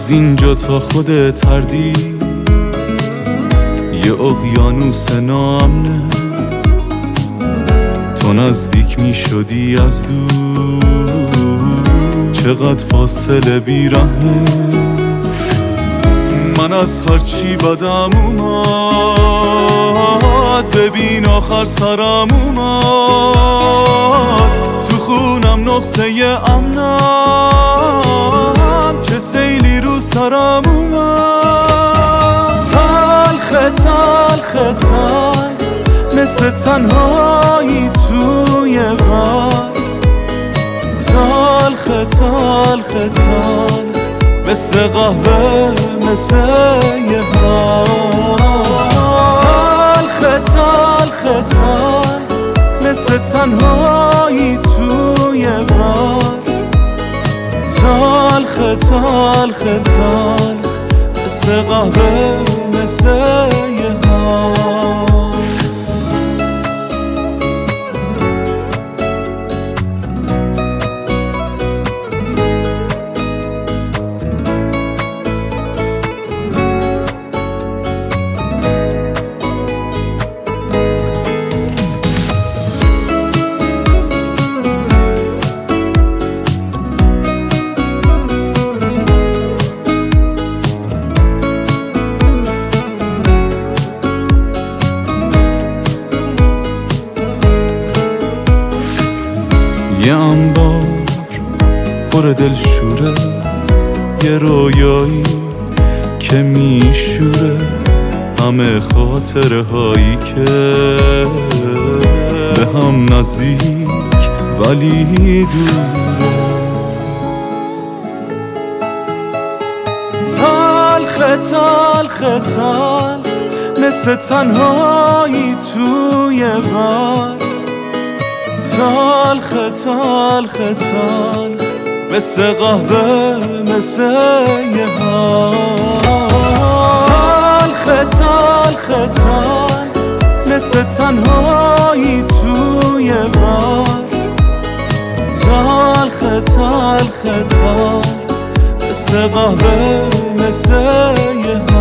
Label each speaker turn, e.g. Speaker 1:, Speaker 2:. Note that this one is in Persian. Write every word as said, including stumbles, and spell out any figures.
Speaker 1: از اینجا تا خود تردید یه اقیانوس نامنه، تو نزدیک می شدی از دور، چقدر فاصله بیرحمه. من از هرچی بدم اومد ببین آخر سرم اومد، تو خونم نقطه امنم، چه سیلی رو سرم اومد. تلخ تلخ تلخ مثل تنهایی توی بر، تلخ تلخ تلخ مثل قهوه مثل یه بار. تلخ تلخ تلخ مثل تنهایی توی بر، تلخ تلخ تلخ مثل قهوه مثل یه بار. یه انبار پر دلشوره، یه رویایی که میشوره، همه خاطره هایی که به هم نزدیک ولی دوره. تلخ تلخ تلخ مثل تنهایی توی بر، تلخ تلخ تلخ مثل قهوه مثل یه بار. تلخ تلخ تلخ مثل تنهایی توی بر، تلخ تلخ تلخ مثل قهوه مثل یه